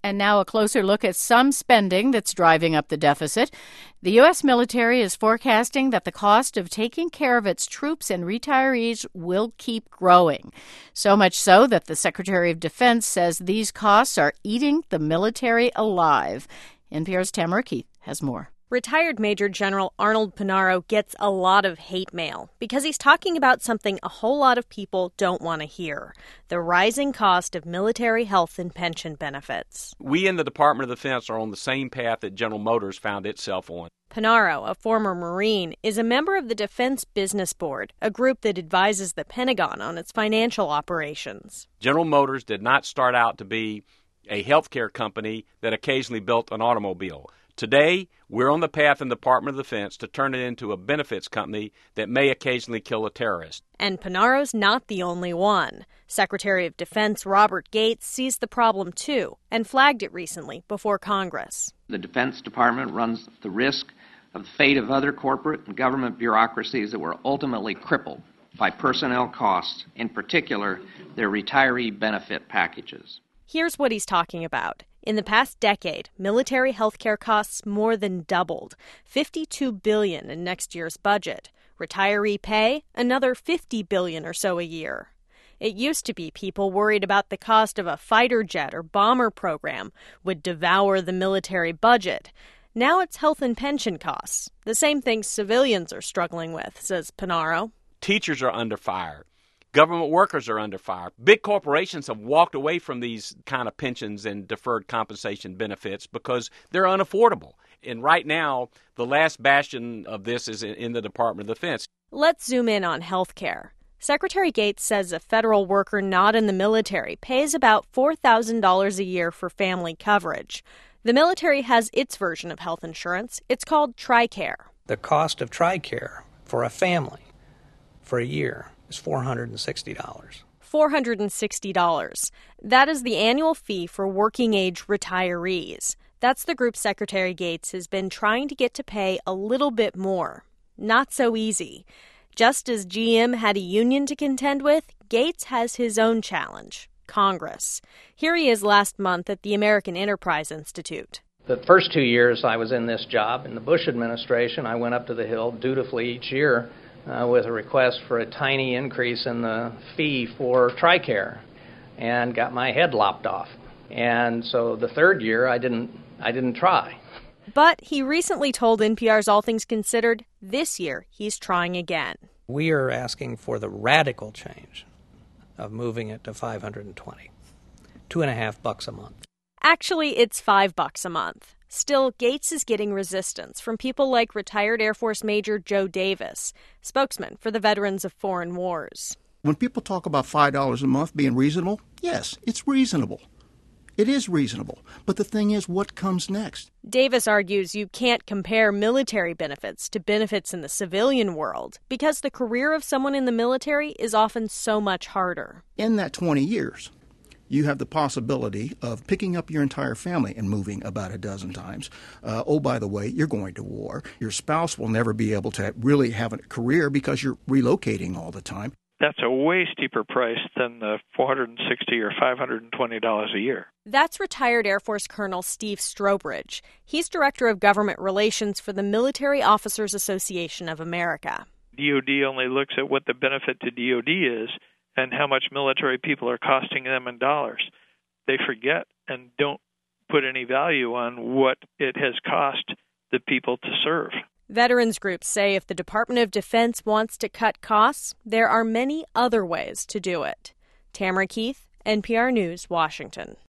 And now a closer look at some spending that's driving up the deficit. The U.S. military is forecasting that the cost of taking care of its troops and retirees will keep growing. So much so that the Secretary of Defense says these costs are eating the military alive. NPR's Tamara Keith has more. Retired Major General Arnold Panaro gets a lot of hate mail because he's talking about something a whole lot of people don't want to hear: the rising cost of military health and pension benefits. We in the Department of Defense are on the same path that General Motors found itself on. Panaro, a former Marine, is a member of the Defense Business Board, a group that advises the Pentagon on its financial operations. General Motors did not start out to be a healthcare company that occasionally built an automobile. Today, we're on the path in the Department of Defense to turn it into a benefits company that may occasionally kill a terrorist. And Panaro's not the only one. Secretary of Defense Robert Gates sees the problem too and flagged it recently before Congress. The Defense Department runs the risk of the fate of other corporate and government bureaucracies that were ultimately crippled by personnel costs, in particular their retiree benefit packages. Here's what he's talking about. In the past decade, military health care costs more than doubled, $52 billion in next year's budget. Retiree pay, another $50 billion or so a year. It used to be people worried about the cost of a fighter jet or bomber program would devour the military budget. Now it's health and pension costs, the same things civilians are struggling with, says Panaro. Teachers are under fire. Government workers are under fire. Big corporations have walked away from these kind of pensions and deferred compensation benefits because they're unaffordable. And right now, the last bastion of this is in the Department of Defense. Let's zoom in on health care. Secretary Gates says a federal worker not in the military pays about $4,000 a year for family coverage. The military has its version of health insurance. It's called TRICARE. The cost of TRICARE for a family for a year is $460. $460. That is the annual fee for working-age retirees. That's the group Secretary Gates has been trying to get to pay a little bit more. Not so easy. Just as GM had a union to contend with, Gates has his own challenge: Congress. Here he is last month at the American Enterprise Institute. The first 2 years I was in this job, in the Bush administration, I went up to the Hill dutifully each year with a request for a tiny increase in the fee for TRICARE, and got my head lopped off. And so the third year I didn't try. But he recently told NPR's All Things Considered this year he's trying again. We are asking for the radical change of moving it to $520, $2.50 a month. Actually, it's $5 a month. Still, Gates is getting resistance from people like retired Air Force Major Joe Davis, spokesman for the Veterans of Foreign Wars. When people talk about $5 a month being reasonable, yes, it's reasonable. It is reasonable. But the thing is, what comes next? Davis argues you can't compare military benefits to benefits in the civilian world because the career of someone in the military is often so much harder. In that 20 years, you have the possibility of picking up your entire family and moving about a dozen times. Oh, by the way, you're going to war. Your spouse will never be able to really have a career because you're relocating all the time. That's a way steeper price than the $460 or $520 a year. That's retired Air Force Colonel Steve Strobridge. He's Director of Government Relations for the Military Officers Association of America. DOD only looks at what the benefit to DOD is and how much military people are costing them in dollars. They forget and don't put any value on what it has cost the people to serve. Veterans groups say if the Department of Defense wants to cut costs, there are many other ways to do it. Tamara Keith, NPR News, Washington.